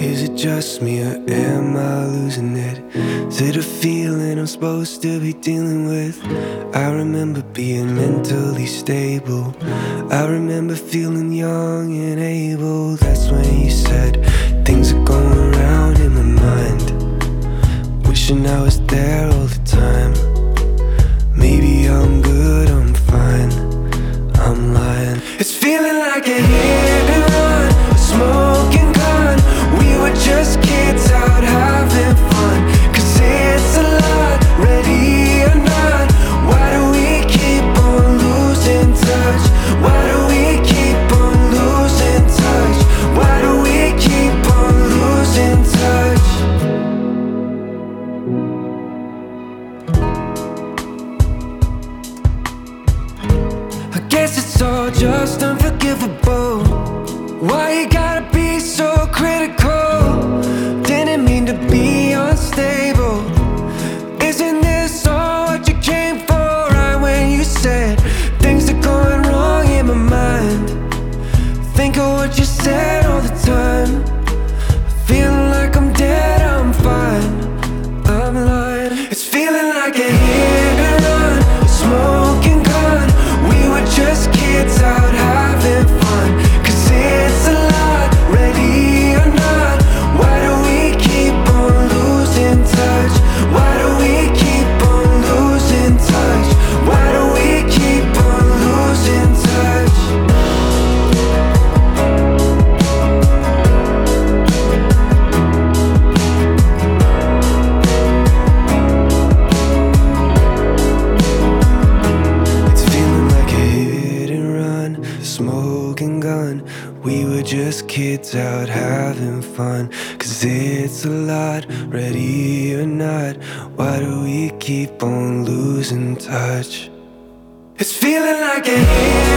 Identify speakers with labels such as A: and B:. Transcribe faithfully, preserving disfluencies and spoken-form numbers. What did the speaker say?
A: Is it just me or am I losing it? Is it a feeling I'm supposed to be dealing with? I remember being mentally stable. I remember feeling young and able. That's when you said things are going round in my mind. Wishing I was there all the time. Maybe I'm good, I'm fine, I'm lying. It's feeling like a hit and run, a smoking gun. We were just kids out having fun. Cause it's a lot, ready or not. Why do we keep on losing touch? Why do we keep on losing touch? Why do we keep on losing touch? I guess it's all just unforgivable. Why you gotta be so critical? Didn't mean to be unstable. Isn't this all what you came for? Right when you said things are going wrong in my mind. Think of what you said all the time. Feeling like I'm dead, I'm fine, I'm lying. It's feeling like a hit and run, a smoking gun. We were just kids out having fun. Cause it's a lot, ready or not. Why do we keep on losing touch? Why do we keep on losing touch? Why do we keep on losing touch? It's feeling like a hit and run, smoking gun. We were just kids out having fun. Cause it's a lot, ready or not. Why do we keep on losing touch? It's feeling like a hit